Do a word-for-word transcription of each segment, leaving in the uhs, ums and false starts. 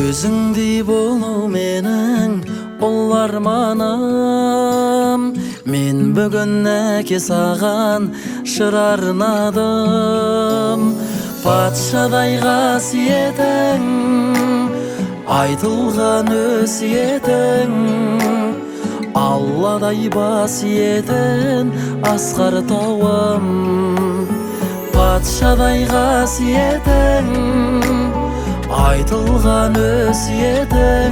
Өзіңдей болу менің ол арманым. Мен бүгін әке саған жыр арнадым. Патшадай қасиетің, айтылған өсиетің, Алладай басиетін асқар тауым. Патшадай қасиетің, айтылған өсиетің,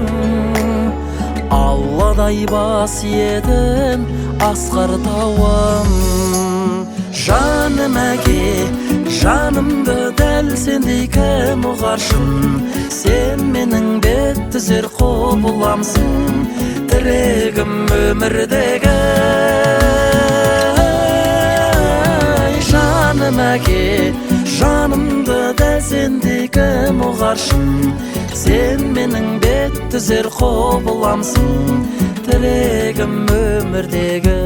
Алладай басиетін асқар тауым. Жаным әке, жанымды дәл сендей кім ұғаршын? Сен менің бет түзер құбыламсың, тірегім өмірдегі. Жаным әке, жанымды дәл сендей кім ұғаршын? Сен менің бет түзер құбыламсың, тірегім өмірдегі.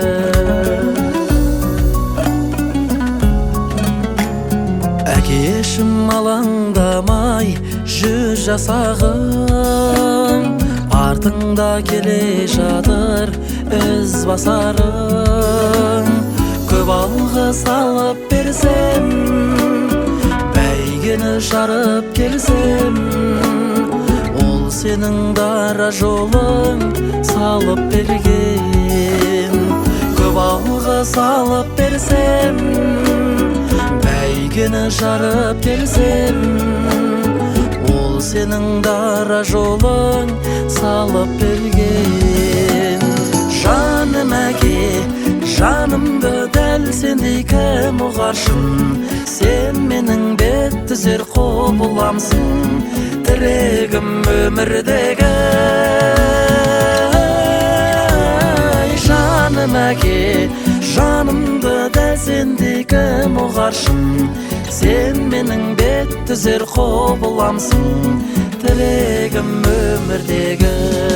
Әкешім алаңдамай жүз жасағым, артыңда келе жатыр із басарым. Көп алғы салып берсем, бәйгені жарып келсем, ол сенің дара жолың салып берген. Көп алғы салып берсем, бәйгені жарып келсем, ол сенің дара жолың салып берген. Жаным әке, жанымды дәл сендей кім ұғаршын? Сен менің бет түзер құбыламсың, тірегім өмірдегі. Жаным әке, жанымды дәл сендей кім ұғаршын? Сен менің бет түзер құбыламсың, тірегім өмірдегі.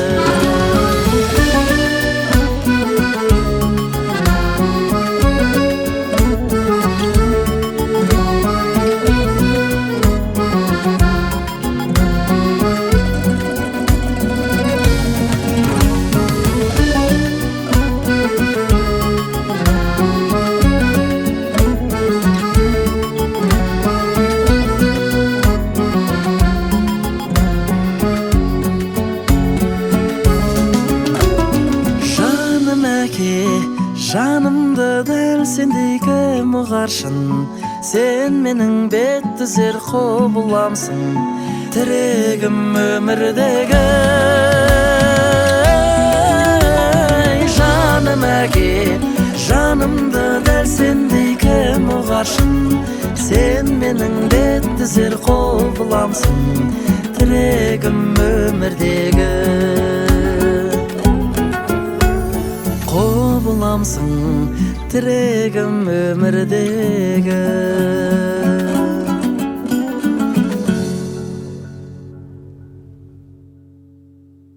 Жанымды дәл сендей кім ұғаршын? Сен менің бет түзер құбыламсың, тірегім өмірдегі. Жаным әке, жанымды дәл сендей кім ұғаршын? Сен менің бет түзер құбыламсың, тірегім өмірдегі. Құбыламсың, тірегім өмірдегі.